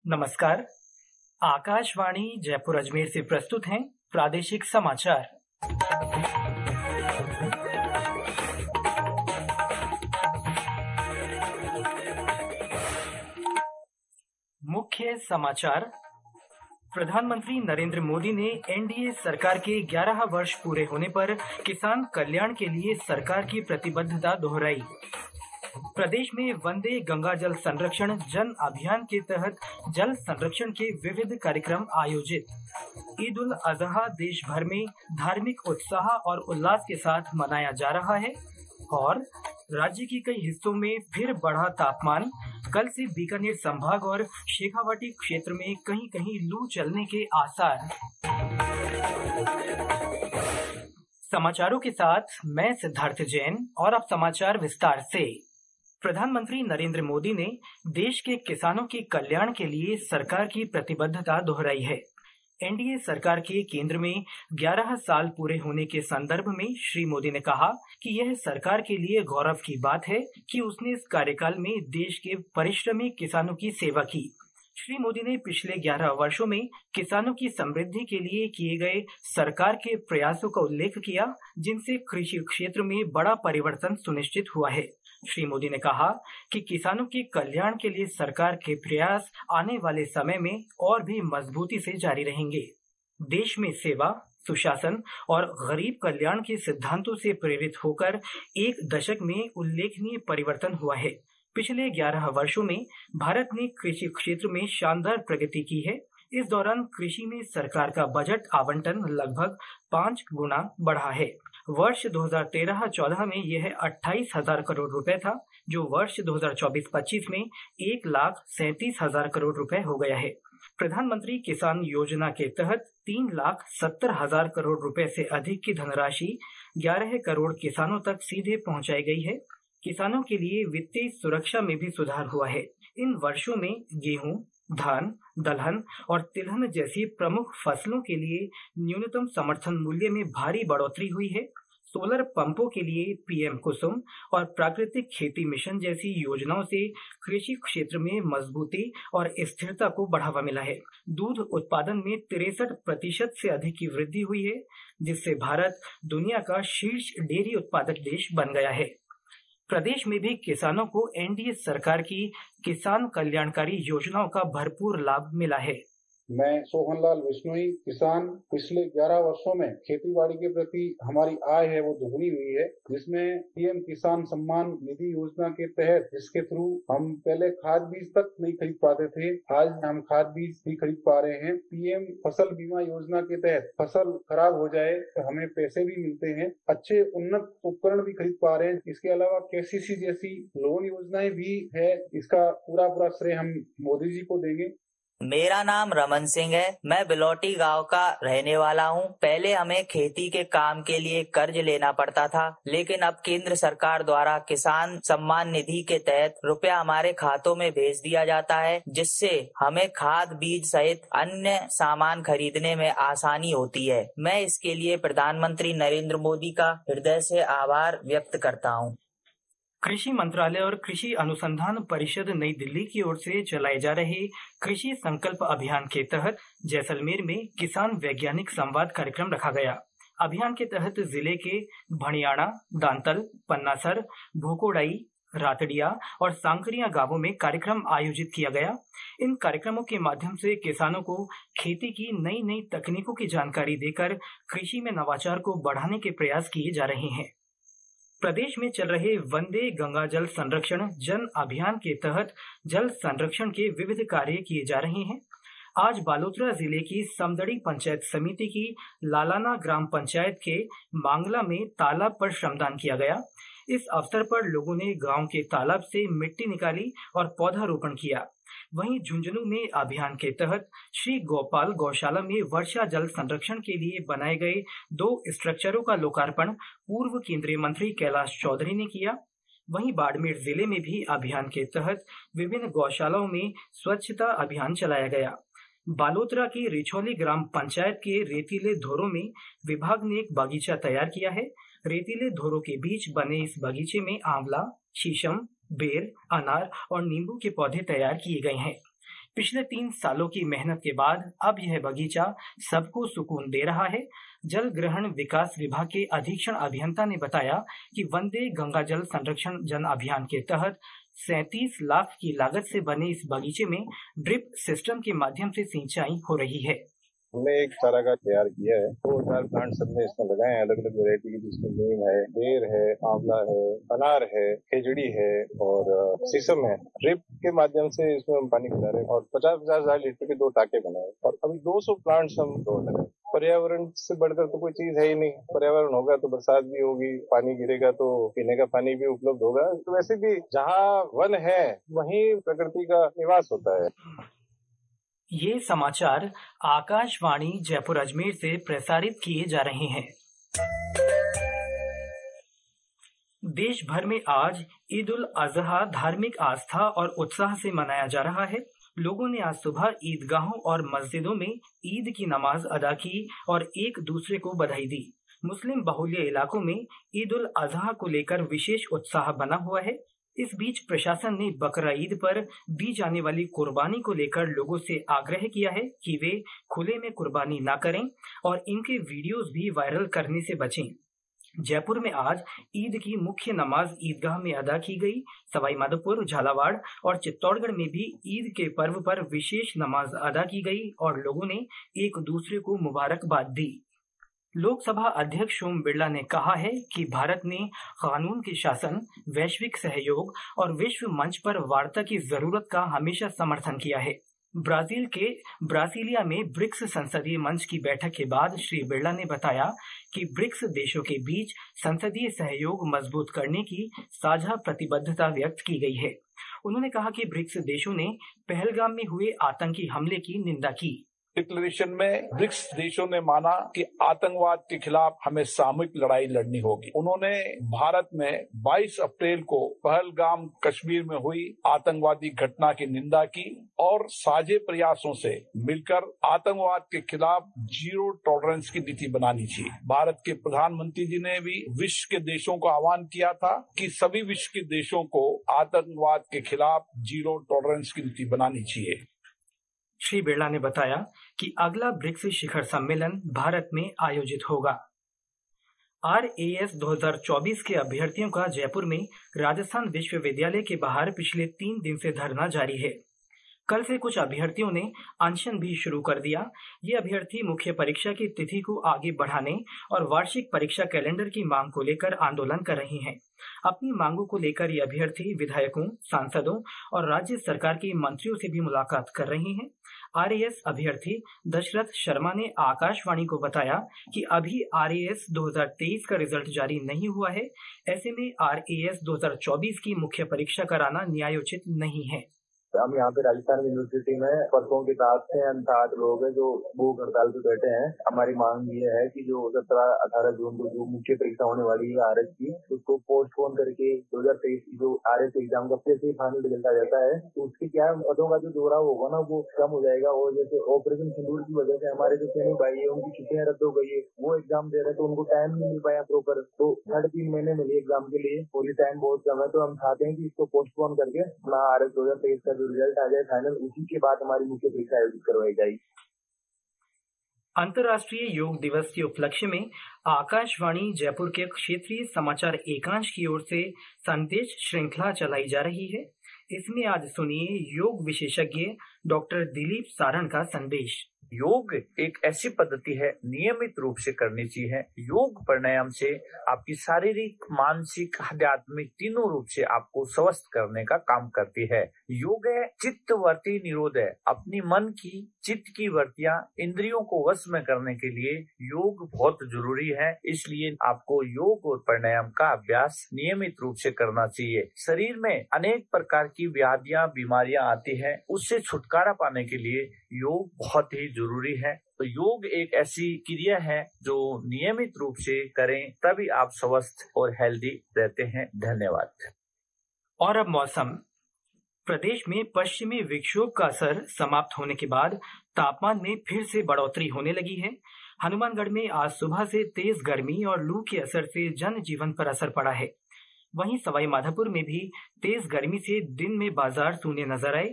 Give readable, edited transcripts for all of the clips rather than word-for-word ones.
नमस्कार। आकाशवाणी जयपुर अजमेर से प्रस्तुत हैं प्रादेशिक समाचार। मुख्य समाचार। प्रधानमंत्री नरेंद्र मोदी ने एनडीए सरकार के 11 वर्ष पूरे होने पर किसान कल्याण के लिए सरकार की प्रतिबद्धता दोहराई। प्रदेश में वंदे गंगा जल संरक्षण जन अभियान के तहत जल संरक्षण के विविध कार्यक्रम आयोजित। ईद उल अजहा देश भर में धार्मिक उत्साह और उल्लास के साथ मनाया जा रहा है और राज्य के कई हिस्सों में फिर बढ़ा तापमान। कल से बीकानेर संभाग और शेखावाटी क्षेत्र में कहीं कहीं लू चलने के आसार। समाचारों के साथ मैं सिद्धार्थ जैन और अब समाचार विस्तार से। प्रधानमंत्री नरेंद्र मोदी ने देश के किसानों के कल्याण के लिए सरकार की प्रतिबद्धता दोहराई है। एनडीए सरकार के केंद्र में 11 साल पूरे होने के संदर्भ में श्री मोदी ने कहा कि यह सरकार के लिए गौरव की बात है कि उसने इस कार्यकाल में देश के परिश्रमी किसानों की सेवा की। श्री मोदी ने पिछले 11 वर्षों में किसानों की समृद्धि के लिए किए गए सरकार के प्रयासों का उल्लेख किया, जिनसे कृषि क्षेत्र में बड़ा परिवर्तन सुनिश्चित हुआ है। श्री मोदी ने कहा कि किसानों के कल्याण के लिए सरकार के प्रयास आने वाले समय में और भी मजबूती से जारी रहेंगे। देश में सेवा, सुशासन और गरीब कल्याण के सिद्धांतों से प्रेरित होकर एक दशक में उल्लेखनीय परिवर्तन हुआ है। पिछले 11 वर्षों में भारत ने कृषि क्षेत्र में शानदार प्रगति की है। इस दौरान कृषि में सरकार का बजट आवंटन लगभग 5 गुना बढ़ा है। वर्ष 2013-14 में यह 28,000 करोड़ रुपए था, जो वर्ष 2024-25 में 1,37,000 करोड़ रुपए हो गया है। प्रधानमंत्री किसान योजना के तहत 3,70,000 करोड़ रुपए से अधिक की धनराशि 11 करोड़ किसानों तक सीधे पहुंचाई गई है। किसानों के लिए वित्तीय सुरक्षा में भी सुधार हुआ है। इन वर्षों में गेहूं, धान, दलहन और तिलहन जैसी प्रमुख फसलों के लिए न्यूनतम समर्थन मूल्य में भारी बढ़ोतरी हुई है। सोलर पंपों के लिए पीएम कुसुम और प्राकृतिक खेती मिशन जैसी योजनाओं से कृषि क्षेत्र में मजबूती और स्थिरता को बढ़ावा मिला है। दूध उत्पादन में 63% से अधिक की वृद्धि हुई है, जिससे भारत दुनिया का शीर्ष डेयरी उत्पादक देश बन गया है। प्रदेश में भी किसानों को एनडीए सरकार की किसान कल्याणकारी योजनाओं का भरपूर लाभ मिला है। मैं सोहनलाल विश्नोई, किसान। पिछले 11 वर्षों में खेती बाड़ी के प्रति हमारी आय है वो दुगनी हुई है, जिसमें पीएम किसान सम्मान निधि योजना के तहत, जिसके थ्रू हम पहले खाद बीज तक नहीं खरीद पाते थे, आज हम खाद बीज भी खरीद पा रहे हैं। पीएम फसल बीमा योजना के तहत फसल खराब हो जाए तो हमें पैसे भी मिलते हैं, अच्छे उन्नत उपकरण भी खरीद पा रहे हैं। इसके अलावा केसीसी जैसी लोन योजनाएं भी है। इसका पूरा श्रेय हम मोदी जी को देंगे। मेरा नाम रमन सिंह है। मैं बिलौटी गांव का रहने वाला हूं। पहले हमें खेती के काम के लिए कर्ज लेना पड़ता था, लेकिन अब केंद्र सरकार द्वारा किसान सम्मान निधि के तहत रुपया हमारे खातों में भेज दिया जाता है, जिससे हमें खाद बीज सहित अन्य सामान खरीदने में आसानी होती है। मैं इसके लिए प्रधानमंत्री नरेंद्र मोदी का हृदय से आभार व्यक्त करता हूँ। कृषि मंत्रालय और कृषि अनुसंधान परिषद नई दिल्ली की ओर से चलाए जा रहे कृषि संकल्प अभियान के तहत जैसलमेर में किसान वैज्ञानिक संवाद कार्यक्रम रखा गया। अभियान के तहत जिले के भणियाणा, दांतल, पन्नासर, भोकोड़ाई, रातड़िया और सांकरिया गांवों में कार्यक्रम आयोजित किया गया। इन कार्यक्रमों के माध्यम से किसानों को खेती की नई नई तकनीकों की जानकारी देकर कृषि में नवाचार को बढ़ाने के प्रयास किए जा रहे हैं। प्रदेश में चल रहे वंदे गंगा जल संरक्षण जन अभियान के तहत जल संरक्षण के विविध कार्य किए जा रहे हैं। आज बालोतरा जिले की समदड़ी पंचायत समिति की लालाना ग्राम पंचायत के मांगला में तालाब पर श्रमदान किया गया। इस अवसर पर लोगों ने गांव के तालाब से मिट्टी निकाली और पौधारोपण किया। वहीं झुंझुनू में अभियान के तहत श्री गोपाल गौशाला में वर्षा जल संरक्षण के लिए बनाए गए 2 स्ट्रक्चरों का लोकार्पण पूर्व केंद्रीय मंत्री कैलाश चौधरी ने किया। वहीं बाड़मेर जिले में भी अभियान के तहत विभिन्न गौशालाओं में स्वच्छता अभियान चलाया गया। बालोतरा की रिछौली ग्राम पंचायत के रेतीले धोरों में विभाग ने एक बागीचा तैयार किया है। रेतीले धोरों के बीच बने इस बगीचे में आंवला, शीशम, बेर, अनार और नींबू के पौधे तैयार किए गए हैं। पिछले 3 सालों की मेहनत के बाद अब यह बगीचा सबको सुकून दे रहा है। जल ग्रहण विकास विभाग के अधीक्षण अभियंता ने बताया कि वंदे गंगा जल संरक्षण जन अभियान के तहत 37 लाख की लागत से बने इस बगीचे में ड्रिप सिस्टम के माध्यम से सिंचाई हो रही है। हमने एक चारागाह तैयार किया है, 2,000 प्लांट सबने इसमें लगाए हैं, अलग अलग वेरायटी की, जिसमें नीम है, बेर है, आंवला है, अनार है, खेजड़ी है और शीशम है। ड्रिप के माध्यम से इसमें हम पानी पिला रहे हैं और 50-50 हजार लीटर के 2 टाके बनाए और अभी 200 प्लांट्स हम रोड रहे हैं। पर्यावरण से बढ़कर तो कोई चीज है ही नहीं। पर्यावरण होगा तो बरसात भी होगी, पानी गिरेगा तो पीने का पानी भी उपलब्ध होगा। तो वैसे भी जहाँ वन है वहीं प्रकृति का निवास होता है। ये समाचार आकाशवाणी जयपुर अजमेर से प्रसारित किए जा रहे हैं। देश भर में आज ईद उल अजहा धार्मिक आस्था और उत्साह से मनाया जा रहा है। लोगों ने आज सुबह ईदगाहों और मस्जिदों में ईद की नमाज अदा की और एक दूसरे को बधाई दी। मुस्लिम बहुल्य इलाकों में ईद उल अजहा को लेकर विशेष उत्साह बना हुआ है। इस बीच प्रशासन ने बकरा ईद पर दी जाने वाली कुर्बानी को लेकर लोगों से आग्रह किया है कि वे खुले में कुर्बानी न करें और इनके वीडियोस भी वायरल करने से बचें। जयपुर में आज ईद की मुख्य नमाज ईदगाह में अदा की गई। सवाईमाधोपुर, झालावाड़ और चित्तौड़गढ़ में भी ईद के पर्व पर विशेष नमाज अदा की गई और लोगों ने एक दूसरे को मुबारकबाद दी। लोकसभा अध्यक्ष ओम बिरला ने कहा है कि भारत ने कानून के शासन, वैश्विक सहयोग और विश्व मंच पर वार्ता की जरूरत का हमेशा समर्थन किया है। ब्राजील के ब्रासिलिया में ब्रिक्स संसदीय मंच की बैठक के बाद श्री बिरला ने बताया कि ब्रिक्स देशों के बीच संसदीय सहयोग मजबूत करने की साझा प्रतिबद्धता व्यक्त की गई है। उन्होंने कहा कि ब्रिक्स देशों ने पहलगाम में हुए आतंकी हमले की निंदा की। डिक्लेरेशन में ब्रिक्स देशों ने माना कि आतंकवाद के खिलाफ हमें सामूहिक लड़ाई लड़नी होगी। उन्होंने भारत में 22 अप्रैल को पहलगाम कश्मीर में हुई आतंकवादी घटना की निंदा की और साझे प्रयासों से मिलकर आतंकवाद के खिलाफ जीरो टॉलरेंस की नीति बनानी चाहिए। भारत के प्रधानमंत्री जी ने भी विश्व के देशों को आह्वान किया था कि सभी विश्व के देशों को आतंकवाद के खिलाफ जीरो टॉलरेंस की नीति बनानी चाहिए। श्री बिरला ने बताया कि अगला ब्रिक्स शिखर सम्मेलन भारत में आयोजित होगा। RAS 2024 के अभ्यर्थियों का जयपुर में राजस्थान विश्वविद्यालय के बाहर पिछले 3 दिन से धरना जारी है। कल से कुछ अभ्यर्थियों ने अनशन भी शुरू कर दिया। ये अभ्यर्थी मुख्य परीक्षा की तिथि को आगे बढ़ाने और वार्षिक परीक्षा कैलेंडर की मांग को लेकर आंदोलन कर रहे हैं। अपनी मांगों को लेकर ये अभ्यर्थी विधायकों, सांसदों और राज्य सरकार के मंत्रियों से भी मुलाकात कर रहे हैं। RAS अभ्यर्थी दशरथ शर्मा ने आकाशवाणी को बताया कि अभी RAS 2023 का रिजल्ट जारी नहीं हुआ है। ऐसे में RAS 2024 की मुख्य परीक्षा कराना न्यायोचित नहीं है। हम यहाँ पे राजस्थान यूनिवर्सिटी में परसों के 7 से 8 लोग हैं जो भूख हड़ताल पे बैठे हैं। हमारी मांग ये है कि जो 17-18 जून को जो मुख्य परीक्षा होने वाली है RS की, उसको पोस्टपोन करके 2023 की जो RS एग्जाम का फिर से फाइनल रिजल्ट आ जाता है तो उसके क्या पदों का जो दोहराव होगा ना वो कम हो जाएगा। और जैसे ऑपरेशन सिंदूर की वजह से हमारे जो सैनिक भाई है उनकी छुट्टियां रद्द हो गई है, वो एग्जाम दे रहे हैं तो उनको टाइम नहीं मिल पाया प्रॉपर। तो 3.5 महीने मिले एग्जाम के लिए और ये टाइम बहुत कम है। तो हम चाहते हैं कि इसको पोस्टपोन करके अपना RS 2023 का रिजल्ट आ जाए फाइनल, उसी के बाद हमारी मुख्य परीक्षा आयोजित करवाई जाएगी। अंतर्राष्ट्रीय योग दिवस के उपलक्ष्य में आकाशवाणी जयपुर के क्षेत्रीय समाचार एकांश की ओर से संदेश श्रृंखला चलाई जा रही है। इसमें आज सुनिए योग विशेषज्ञ डॉक्टर दिलीप सारण का संदेश। योग एक ऐसी पद्धति है नियमित रूप से करनी चाहिए। योग प्राणायाम से आपकी शारीरिक, मानसिक, आध्यात्मिक तीनों रूप से आपको स्वस्थ करने का काम करती है। योग है चित्तवर्ती निरोध है। अपनी मन की, चित्त की वृत्तियां, इंद्रियों को वश में करने के लिए योग बहुत जरूरी है। इसलिए आपको योग और प्राणायाम का अभ्यास नियमित रूप से करना चाहिए। शरीर में अनेक प्रकार की व्याधियां, बीमारियां आती है, उससे छुटकारा पाने के लिए योग बहुत ही जरूरी है। तो योग एक ऐसी क्रिया है जो नियमित रूप से करें तभी आप स्वस्थ और हेल्दी रहते हैं। धन्यवाद। और अब मौसम। प्रदेश में पश्चिमी विक्षोभ का असर समाप्त होने के बाद तापमान में फिर से बढ़ोतरी होने लगी है। हनुमानगढ़ में आज सुबह से तेज गर्मी और लू के असर से जनजीवन पर असर पड़ा है। वहीं सवाईमाधोपुर में भी तेज गर्मी से दिन में बाजार सूने नजर आए।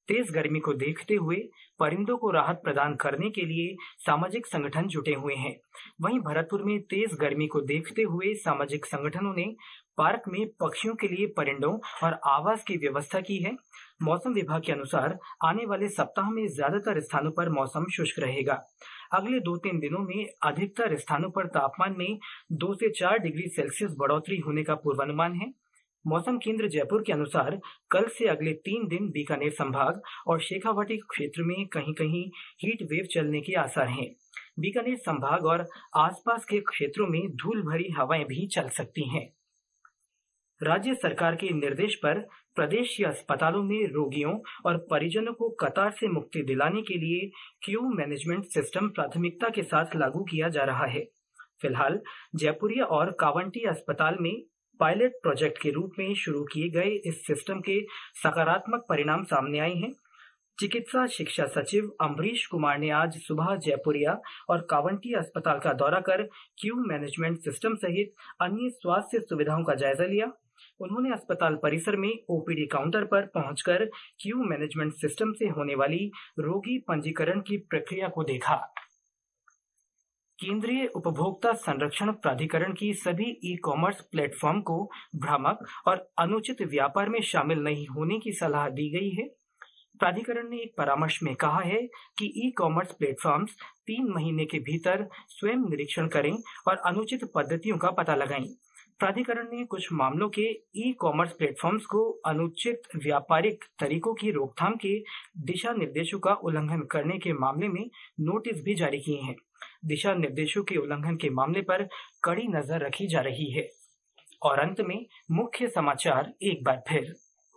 तेज गर्मी को देखते हुए परिंदों को राहत प्रदान करने के लिए सामाजिक संगठन जुटे हुए हैं। वहीं भरतपुर में तेज गर्मी को देखते हुए सामाजिक संगठनों ने पार्क में पक्षियों के लिए परिंदों और आवास की व्यवस्था की है। मौसम विभाग के अनुसार आने वाले सप्ताह में ज्यादातर स्थानों पर मौसम शुष्क रहेगा। अगले 2-3 दिनों में अधिकतर स्थानों पर तापमान में 2 से 4 डिग्री सेल्सियस बढ़ोतरी होने का पूर्वानुमान है। मौसम केंद्र जयपुर के अनुसार कल से अगले 3 दिन बीकानेर संभाग और शेखावाटी क्षेत्र में कहीं कहीं हीट वेव चलने के आसार हैं। बीकानेर संभाग और आसपास के क्षेत्रों में धूल भरी हवाएं भी चल सकती हैं। राज्य सरकार के निर्देश पर प्रदेश के अस्पतालों में रोगियों और परिजनों को कतार से मुक्ति दिलाने के लिए क्यू मैनेजमेंट सिस्टम प्राथमिकता के साथ लागू किया जा रहा है। फिलहाल जयपुरिया और कावंटी अस्पताल में पायलट प्रोजेक्ट के रूप में शुरू किए गए इस सिस्टम के सकारात्मक परिणाम सामने आए हैं। चिकित्सा शिक्षा सचिव अम्बरीश कुमार ने आज सुबह जयपुरिया और कावंटी अस्पताल का दौरा कर क्यू मैनेजमेंट सिस्टम सहित अन्य स्वास्थ्य सुविधाओं का जायजा लिया। उन्होंने अस्पताल परिसर में ओपीडी काउंटर पर पहुंचकर क्यू मैनेजमेंट सिस्टम से होने वाली रोगी पंजीकरण की प्रक्रिया को देखा। केंद्रीय उपभोक्ता संरक्षण प्राधिकरण की सभी ई कॉमर्स प्लेटफॉर्म को भ्रामक और अनुचित व्यापार में शामिल नहीं होने की सलाह दी गई है। प्राधिकरण ने एक परामर्श में कहा है कि ई कॉमर्स प्लेटफॉर्म्स 3 महीने के भीतर स्वयं निरीक्षण करें और अनुचित पद्धतियों का पता लगाएं। प्राधिकरण ने कुछ मामलों के ई कॉमर्स प्लेटफॉर्म्स को अनुचित व्यापारिक तरीकों की रोकथाम के दिशा निर्देशों का उल्लंघन करने के मामले में नोटिस भी जारी किए हैं। दिशा निर्देशों के उल्लंघन के मामले पर कड़ी नजर रखी जा रही है। और अंत में मुख्य समाचार एक बार फिर।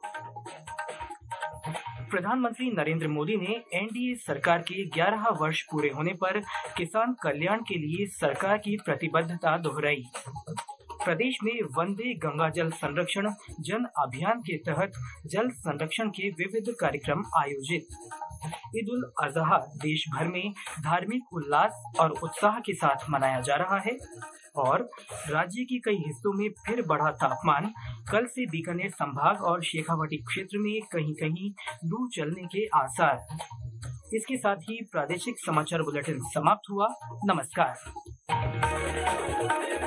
प्रधानमंत्री नरेंद्र मोदी ने एनडीए सरकार के 11 वर्ष पूरे होने पर किसान कल्याण के लिए सरकार की प्रतिबद्धता दोहराई। प्रदेश में वंदे गंगा जल संरक्षण जन अभियान के तहत जल संरक्षण के विविध कार्यक्रम आयोजित। ईद उल अजहा देश भर में धार्मिक उल्लास और उत्साह के साथ मनाया जा रहा है। और राज्य के कई हिस्सों में फिर बढ़ा तापमान। कल से बीकानेर संभाग और शेखावाटी क्षेत्र में कहीं कहीं लू चलने के आसार। इसके साथ ही प्रादेशिक समाचार बुलेटिन समाप्त हुआ। नमस्कार।